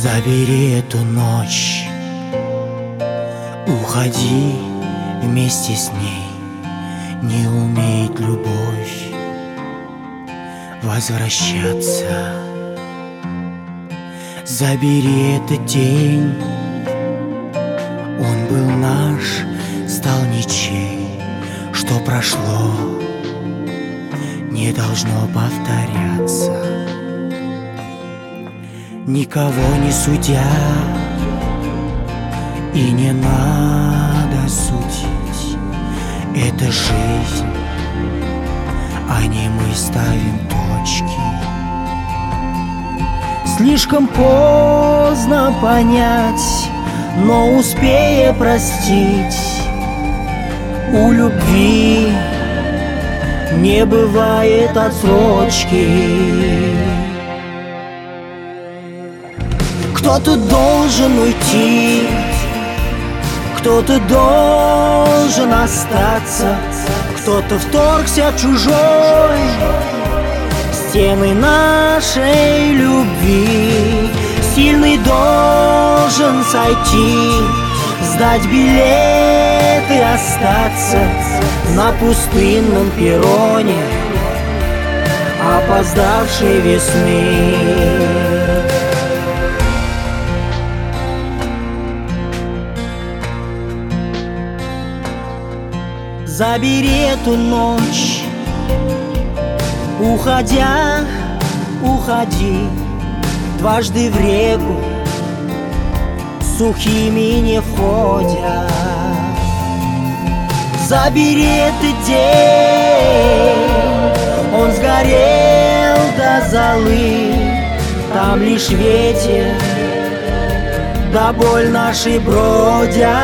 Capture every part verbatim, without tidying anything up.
Забери эту ночь, уходи вместе с ней. Не умеет любовь возвращаться. Забери этот день, он был наш, стал ничей. Что прошло, не должно повторяться. Никого не судя, и не надо судить. Это жизнь, а не мы ставим точки. Слишком поздно понять, но успея простить. У любви не бывает отсрочки. Кто-то должен уйти, кто-то должен остаться, кто-то вторгся чужой в стены нашей любви. Сильный должен сойти, сдать билет и остаться на пустынном перроне опоздавшей весны. Забери эту ночь, уходя, уходи дважды в реку, сухими не входя. Забери этот день, он сгорел до золы. Там лишь ветер, да боль наши бродят.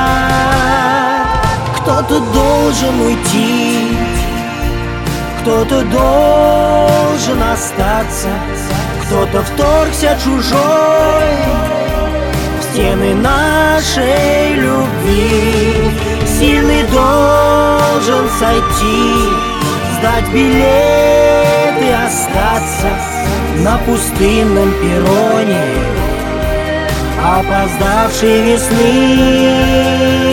Кто-то должен уйти, кто-то должен остаться, кто-то вторгся чужой в стены нашей любви. Сильный должен сойти, сдать билет и остаться на пустынном перроне опоздавшей весны.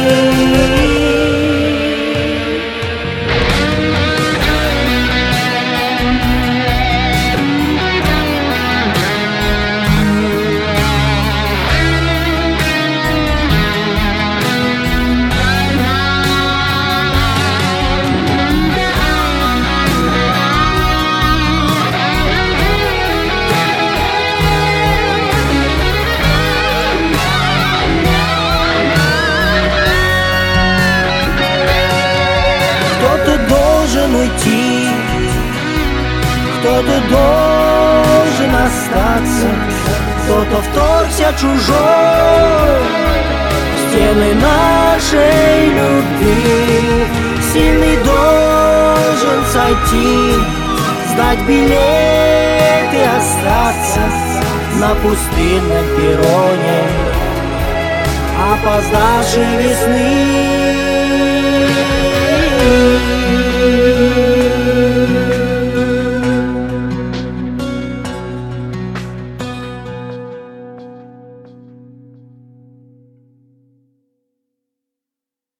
Кто-то должен уйти, кто-то должен остаться, кто-то вторгся чужой в стены нашей любви. Сильный должен сойти, сдать билет и остаться на пустынном перроне опоздавшей весны.